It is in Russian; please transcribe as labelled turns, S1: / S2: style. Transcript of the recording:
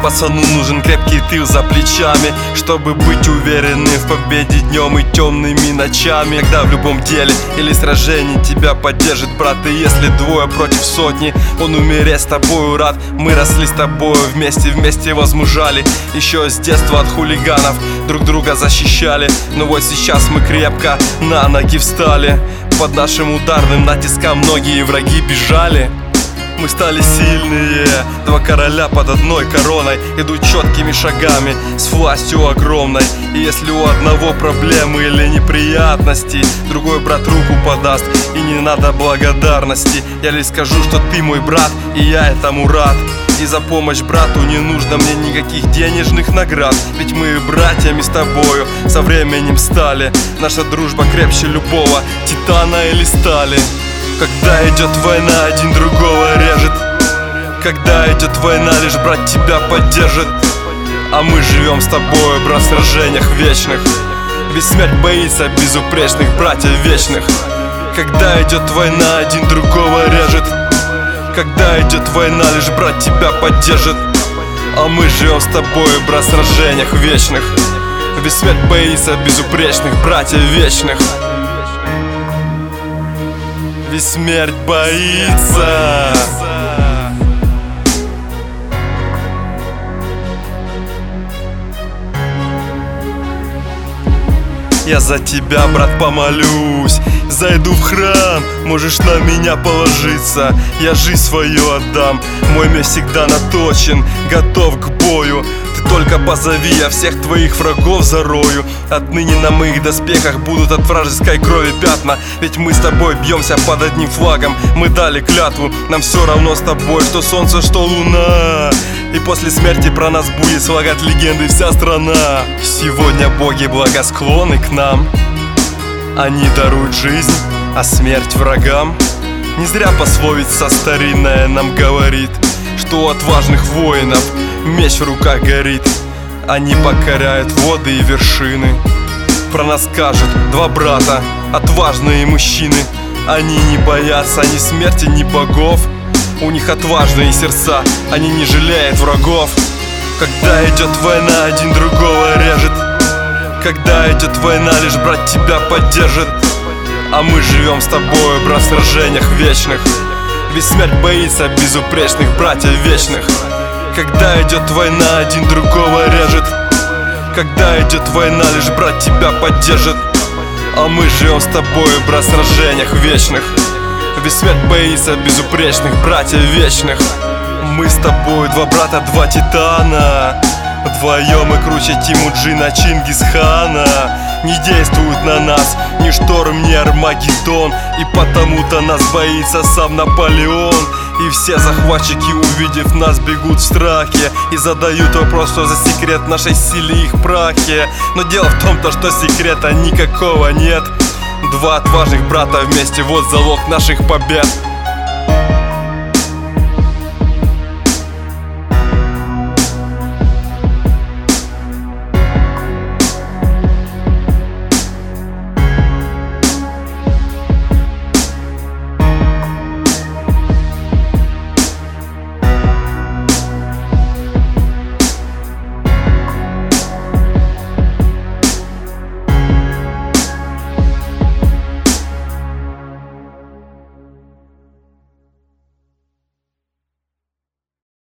S1: Пацану нужен крепкий тыл за плечами, чтобы быть уверенным в победе днем и темными ночами. Когда в любом деле или сражении тебя поддержит брат. И если двое против сотни, он умереть с тобою рад. Мы росли с тобою вместе возмужали. Еще с детства от хулиганов друг друга защищали. Но вот сейчас мы крепко на ноги встали. Под нашим ударным натиском многие враги бежали. Мы стали сильные, два короля под одной короной. Идут четкими шагами, с властью огромной. И если у одного проблемы или неприятности, другой брат руку подаст, и не надо благодарности. Я лишь скажу, что ты мой брат, и я этому рад. И за помощь брату не нужно мне никаких денежных наград. Ведь мы братьями с тобою со временем стали. Наша дружба крепче любого титана или стали. Когда идет война, один другого режет. Когда идет война, лишь брат тебя поддержит. А мы живем с тобой, брат, в сражениях вечных. Ведь смерть боится безупречных братьев вечных. Когда идет война, один другого режет. Когда идет война, лишь брат тебя поддержит. А мы живем с тобой, брат, в сражениях вечных. Ведь смерть боится безупречных братьев вечных. Ведь смерть боится. Я за тебя, брат, помолюсь. Зайду в храм, можешь на меня положиться. Я жизнь свою отдам, мой меч всегда наточен, готов к бою. Ты только позови, я всех твоих врагов зарою. Отныне на моих доспехах будут от вражеской крови пятна. Ведь мы с тобой бьемся под одним флагом. Мы дали клятву, нам все равно с тобой, что солнце, что луна. И после смерти про нас будет слагать легенды вся страна. Сегодня боги благосклонны к нам. Они даруют жизнь, а смерть врагам. Не зря пословица старинная нам говорит, что у отважных воинов меч в руках горит. Они покоряют воды и вершины. Про нас скажут два брата, отважные мужчины. Они не боятся ни смерти, ни богов. У них отважные сердца, они не жалеют врагов. Когда идет война, один другого режет. Когда идет война, лишь брат тебя поддержит. А мы живем с тобой, брат, в сражениях вечных. Ведь смерть боится безупречных братьев вечных. Когда идет война, один другого режет. Когда идет война, лишь брат тебя поддержит. А мы живем с тобой, брат, в сражениях вечных. Ведь смерть боится безупречных братьев вечных. Мы с тобой два брата, два титана. Вдвоем мы круче Тимуджина Чингисхана. Не действует на нас ни шторм, ни Армагеддон. И потому-то нас боится сам Наполеон. И все захватчики, увидев нас, бегут в страхе и задают вопрос, что за секрет нашей силы и их прахе. Но дело в том, что секрета никакого нет. Два отважных брата вместе, вот залог наших побед.